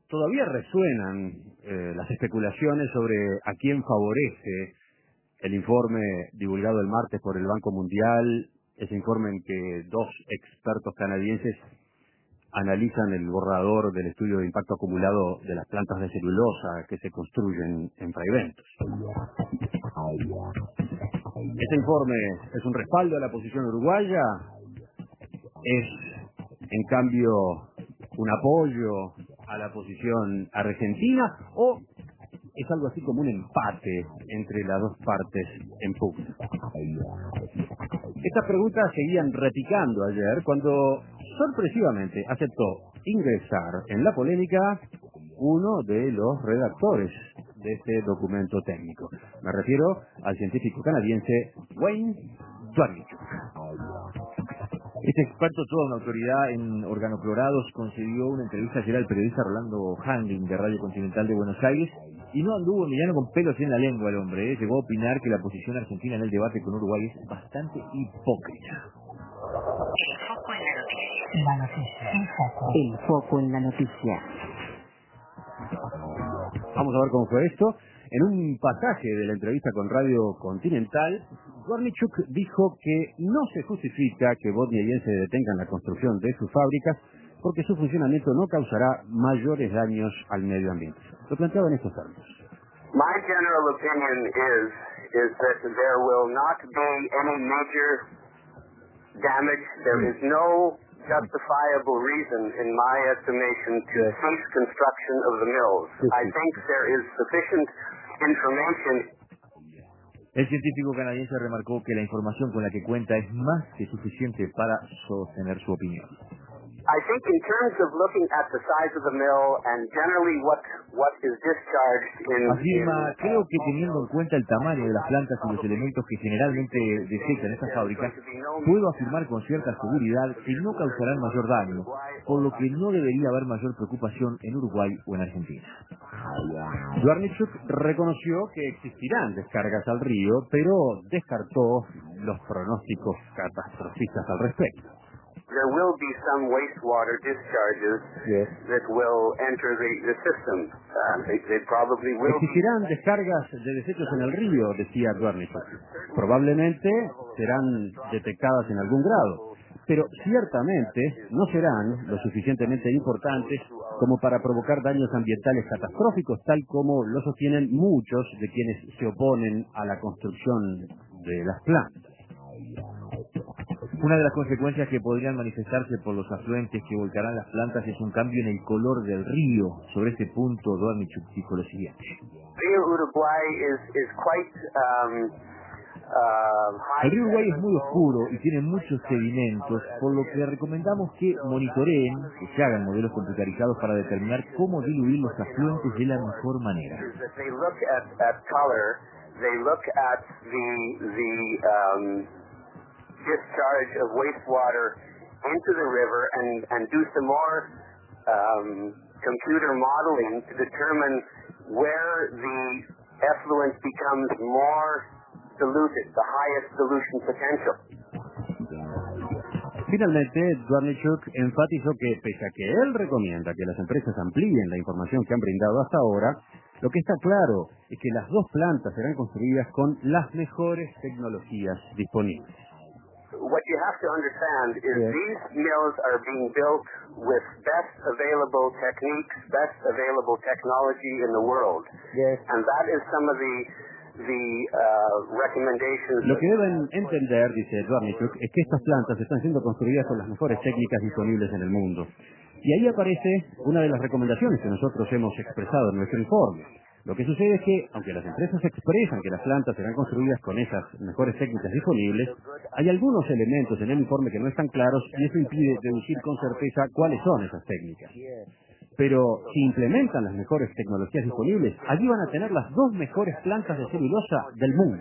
todavía resuenan las especulaciones sobre a quién favorece el informe divulgado el martes por el Banco Mundial, ese informe en que dos expertos canadienses analizan el borrador del estudio de impacto acumulado de las plantas de celulosa que se construyen en Fraiventos. Este informe es un respaldo a la posición uruguaya, es en cambio un apoyo a la posición argentina, o es algo así como un empate entre las dos partes en pugna. Estas preguntas seguían repicando ayer cuando sorpresivamente aceptó ingresar en la polémica uno de los redactores de este documento técnico. Me refiero al científico canadiense Wayne Dwarnichuk. Este experto, toda una autoridad en organoclorados, concedió una entrevista ayer al periodista Rolando Handling de Radio Continental de Buenos Aires y no anduvo millano con pelos en la lengua el hombre. Llegó a opinar que la posición argentina en el debate con Uruguay es bastante hipócrita. El foco en la noticia. La noticia. El foco en la noticia. Vamos a ver cómo fue esto. En un pasaje de la entrevista con Radio Continental, Dwarnichuk dijo que no se justifica que bosniayenses detengan la construcción de sus fábricas porque su funcionamiento no causará mayores daños al medio ambiente. Lo planteaba en estos términos. My general opinion is that there will not be any major damage. There is no justifiable reason, in my estimation, to cease construction of the mills. I think there is sufficient information. El científico canadiense remarcó que la información con la que cuenta es más que suficiente para sostener su opinión. I think in terms of looking at the size of the mill and generally what is discharged Afirma, creo que teniendo en cuenta el tamaño de las plantas y los elementos que generalmente desechan estas fábricas, puedo afirmar con cierta seguridad que no causarán mayor daño, por lo que no debería haber mayor preocupación en Uruguay o en Argentina. Dwarnichuk reconoció que existirán descargas al río, pero descartó los pronósticos catastrofistas al respecto. There will be some wastewater discharges that will enter the system. They probably will. Existirán descargas de desechos en el río, decía Dwarnichuk. Probablemente serán detectadas en algún grado, pero ciertamente no serán lo suficientemente importantes como para provocar daños ambientales catastróficos, tal como lo sostienen muchos de quienes se oponen a la construcción de las plantas. Una de las consecuencias que podrían manifestarse por los afluentes que volcarán las plantas es un cambio en el color del río. Sobre este punto, Dwarnichuk dijo lo siguiente. El río Uruguay es muy oscuro y tiene muchos sedimentos, por lo que recomendamos que monitoreen, que se hagan modelos computarizados para determinar cómo diluir los afluentes de la mejor manera. Discharge of wastewater into the river and do some more computer modeling to determine where the effluent becomes more diluted, the highest dilution potential. Finalmente, Dwarnichuk enfatizó que, pese a que él recomienda que las empresas amplíen la información que han brindado hasta ahora, lo que está claro es que las dos plantas serán construidas con las mejores tecnologías disponibles. What you have to understand is these mills are being built with best available techniques, best available technology in the world. And that is some of the recommendations. Lo que deben entender, dice Dwarnichuk, es que estas plantas están siendo construidas con las mejores técnicas disponibles en el mundo. Y ahí aparece una de las recomendaciones que nosotros hemos expresado en nuestro informe. Lo que sucede es que, aunque las empresas expresan que las plantas serán construidas con esas mejores técnicas disponibles, hay algunos elementos en el informe que no están claros y eso impide deducir con certeza cuáles son esas técnicas. Pero si implementan las mejores tecnologías disponibles, allí van a tener las dos mejores plantas de celulosa del mundo.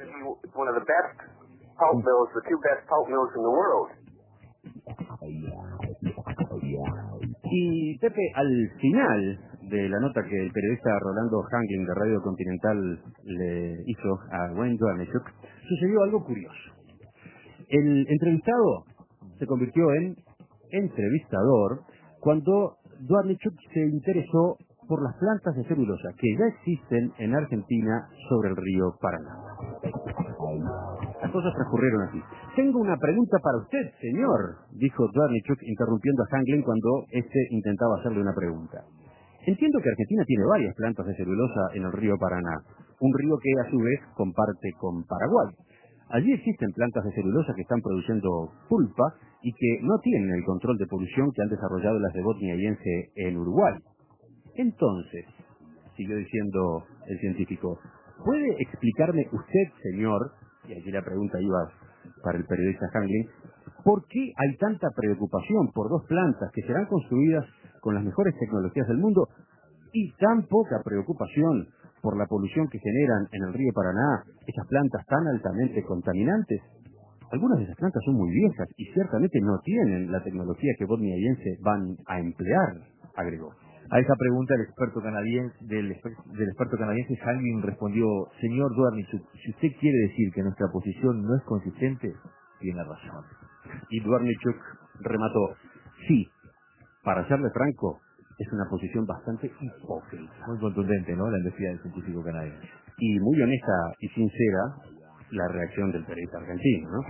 Y Pepe, al final de la nota que el periodista Rolando Handling de Radio Continental le hizo a Wayne Dwarnichuk, sucedió algo curioso. El entrevistado se convirtió en entrevistador cuando Dwarnichuk se interesó por las plantas de celulosa que ya existen en Argentina sobre el río Paraná. Las cosas transcurrieron así. Tengo una pregunta para usted, señor, dijo Dwarnichuk interrumpiendo a Hanglin cuando éste intentaba hacerle una pregunta. Entiendo que Argentina tiene varias plantas de celulosa en el río Paraná, un río que a su vez comparte con Paraguay. Allí existen plantas de celulosa que están produciendo pulpa y que no tienen el control de polución que han desarrollado las de Botnia-Yense en Uruguay. Entonces, siguió diciendo el científico, ¿puede explicarme usted, señor, y aquí la pregunta iba para el periodista Hanglin, por qué hay tanta preocupación por dos plantas que serán construidas con las mejores tecnologías del mundo y tan poca preocupación por la polución que generan en el río Paraná esas plantas tan altamente contaminantes? Algunas de esas plantas son muy viejas y ciertamente no tienen la tecnología que Botnia-Yense van a emplear, agregó. A esa pregunta del experto canadiense Hanglin respondió, señor Dwarnichuk, si usted quiere decir que nuestra posición no es consistente, tiene razón. Y Dwarnichuk remató, sí, para serle franco, es una posición bastante hipócrita. Muy contundente, ¿no?, la honestidad del científico canadiense. Y muy honesta y sincera la reacción del periodista argentino, ¿no?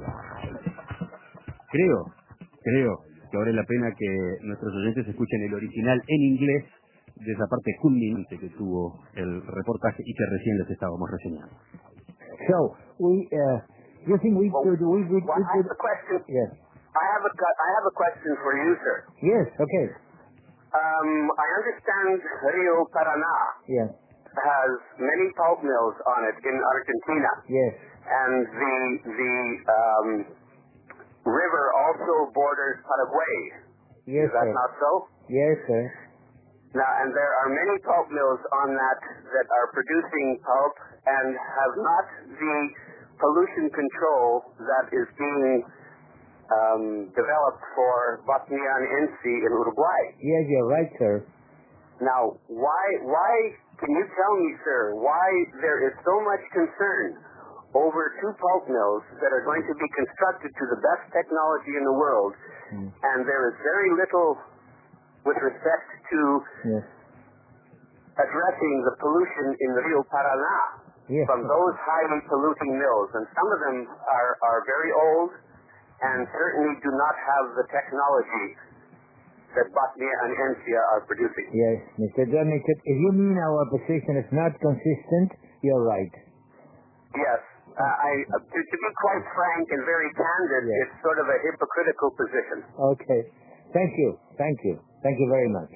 Creo que vale la pena que nuestros oyentes escuchen el original en inglés de esa parte culminante que tuvo el reportaje y que recién les estábamos reseñando. So, you think we could... I have a question. Yes. I have a question for you, sir. Yes, okay. I understand Rio Paraná Yes. has many pulp mills on it in Argentina. Yes. And the river also borders Paraguay. Yes, Is that sir. not so? Yes, sir. Now, and there are many pulp mills on that are producing pulp and have not the pollution control that is being developed for Botnia-Yense in Uruguay. Yes, you're right, sir. Now, why, can you tell me, sir, why there is so much concern over two pulp mills that are going to be constructed to the best technology in the world, and there is very little with respect to Yes. addressing the pollution in the Rio Paraná Yes. from those highly polluting mills, and some of them are very old and certainly do not have the technology that Botnia and Encia are producing. Yes, Mr. Dwarnichuk, if you mean our position is not consistent, you're right. Yes. To be quite frank and very candid, Yes. it's sort of a hypocritical position. Okay. Thank you. Thank you. Thank you very much.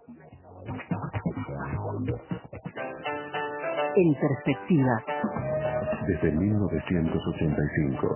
En perspectiva. Desde 1985.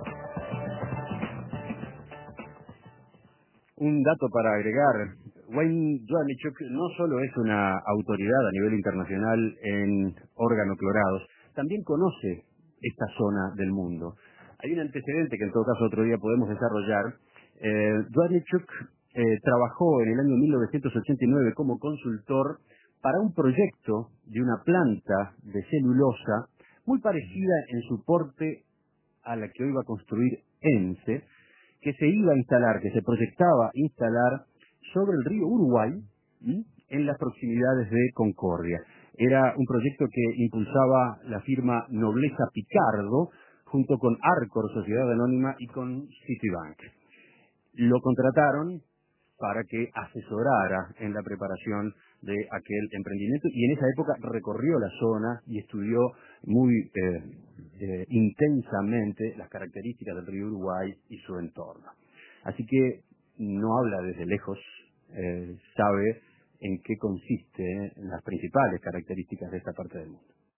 Un dato para agregar, Wayne Dwarnichuk no solo es una autoridad a nivel internacional en organoclorados, también conoce esta zona del mundo. Hay un antecedente que en todo caso otro día podemos desarrollar. Dwarnichuk trabajó en el año 1989 como consultor para un proyecto de una planta de celulosa muy parecida en su porte a la que hoy va a construir ENCE, que se iba a instalar, que se proyectaba instalar sobre el río Uruguay, en las proximidades de Concordia. Era un proyecto que impulsaba la firma Nobleza Picardo, junto con Arcor, Sociedad Anónima, y con Citibank. Lo contrataron para que asesorara en la preparación de aquel emprendimiento, y en esa época recorrió la zona y estudió muy intensamente las características del río Uruguay y su entorno. Así que no habla desde lejos, sabe en qué consisten las principales características de esta parte del mundo.